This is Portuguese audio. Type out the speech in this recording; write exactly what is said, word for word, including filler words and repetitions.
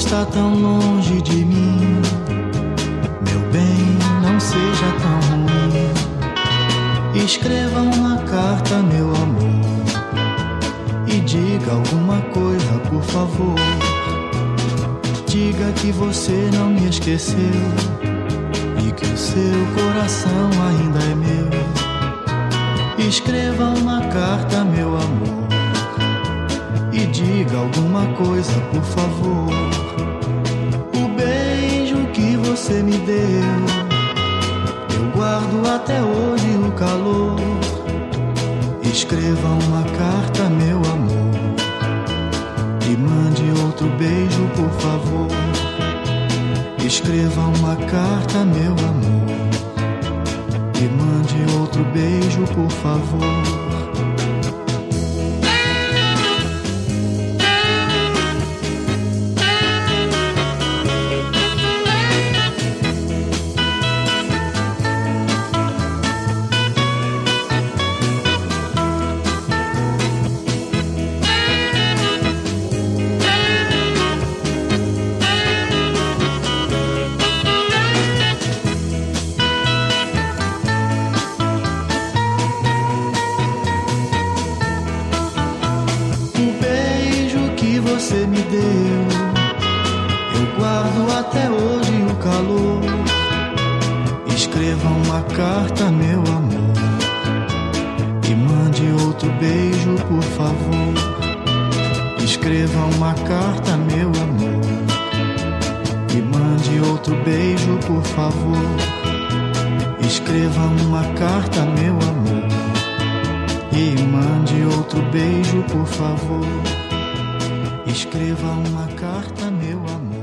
está tão longe de mim. Meu bem, não seja tão ruim. Escreva uma carta, meu amor, e diga alguma coisa, por favor. Diga que você não me esqueceu e que o seu coração ainda é meu. Escreva uma carta, meu amor, e diga alguma coisa, por favor. O beijo que você me deu, eu guardo até hoje o calor. Escreva uma carta, meu amor, e mande outro beijo, por favor. Escreva uma carta, meu amor, e mande outro beijo, por favor. Você me deu, eu guardo até hoje o calor. Escreva uma carta, meu amor, e mande outro beijo, por favor. Escreva uma carta, meu amor, e mande outro beijo, por favor. Escreva uma carta, meu amor, e mande outro beijo, por favor. Escreva uma carta, meu amor.